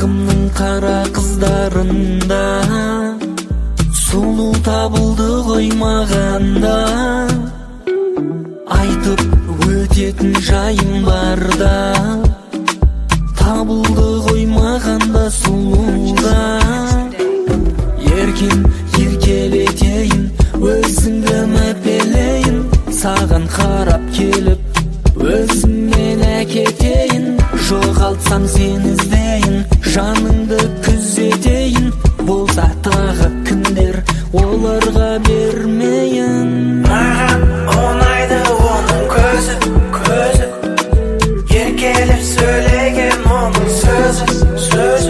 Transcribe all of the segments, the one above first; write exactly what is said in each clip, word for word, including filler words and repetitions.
Бағымның қара қыздарында сұлу табылды ғой мағанда. Айтып өтетін жайым барда табылды ғой мағанда сұлуда. Еркем еркелетейін, өзіңді мәпелейін, саған қарап келіп өзіммен әкетейін. Жоғалтсам сен іздейін, жаныңды күзетейін. Болса тағы күндер оларға бермейін. Маған ұнайды оның көзі, көзі, еркелеп сөйлеген оның сөзі, сөзі.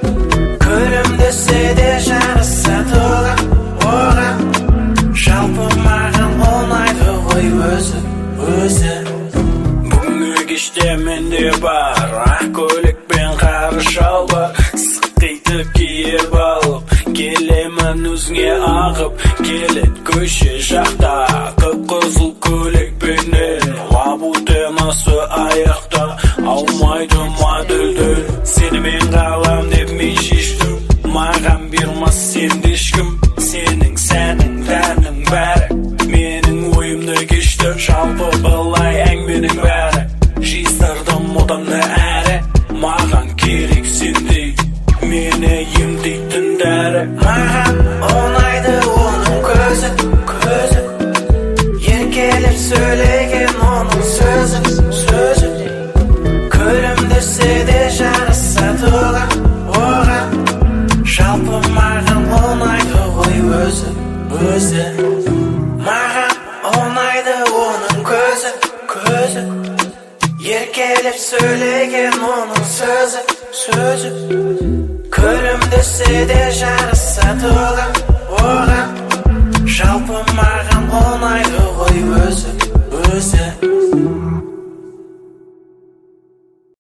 Күлімдесе де жарасады оған, оған. Жалпы маған ұнайды ғой өзі, өзі. Бүгінгі кеште менде бар ақ көйлек пен қара шалбар. Сыққиды киіп алып келемін өзіңе ағып. Келет көше жақта қып-қызыл көйлекпенен, лабу темасы аяқта аумайды модельден. Сенімен қалам деп мен шештім, маған бермас сенде ешкім. Сенің сәнің тәнің бәрі менің ойымды кешті. Жалпы былай әңгіменің бәрі жиыстырдым одан да әрі. Маған керек сендей мені емдейтін дәрі. Маған ұнайды оның көзі, көзі, еркелеп сөйлеген оның сөзі, сөзі. Күлімдесе де жарасады оған, оған. Жалпы маған ұнайды ғой өзі, өзі. Маған ұнайды оның көзі, көзі, еркелеп сөйлеген оның сөзі, сөзі. Күлімдесе де жарасады оған, оған. Жалпы маған ұнайды ғой өзі, өзі.